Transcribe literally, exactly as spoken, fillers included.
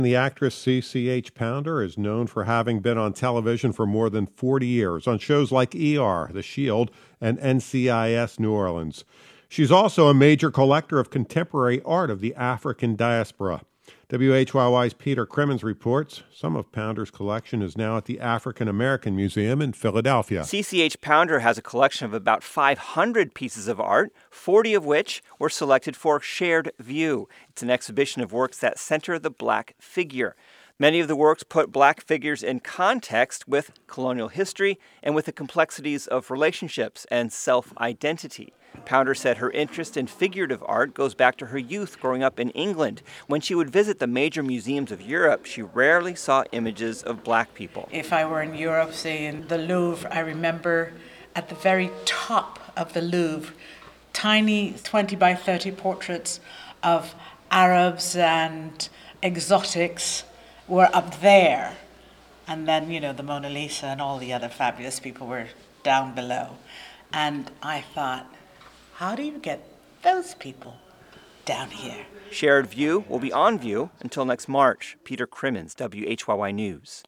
The actress C C H Pounder is known for having been on television for more than forty years on shows like E R, The Shield, and N C I S New Orleans. She's also a major collector of contemporary art of the African diaspora. W H Y Y's Peter Crimmins reports some of Pounder's collection is now at the African American Museum in Philadelphia. C C H Pounder has a collection of about five hundred pieces of art, forty of which were selected for Shared View. It's an exhibition of works that center the black figure. Many of the works put black figures in context with colonial history and with the complexities of relationships and self-identity. Pounder said her interest in figurative art goes back to her youth growing up in England. When she would visit the major museums of Europe, she rarely saw images of black people. If I were in Europe, say in the Louvre, I remember at the very top of the Louvre, tiny twenty by thirty portraits of Arabs and exotics were up there. And then, you know, the Mona Lisa and all the other fabulous people were down below. And I thought, how do you get those people down here? Shared View will be on view until next March. Peter Crimmins, W H Y Y News.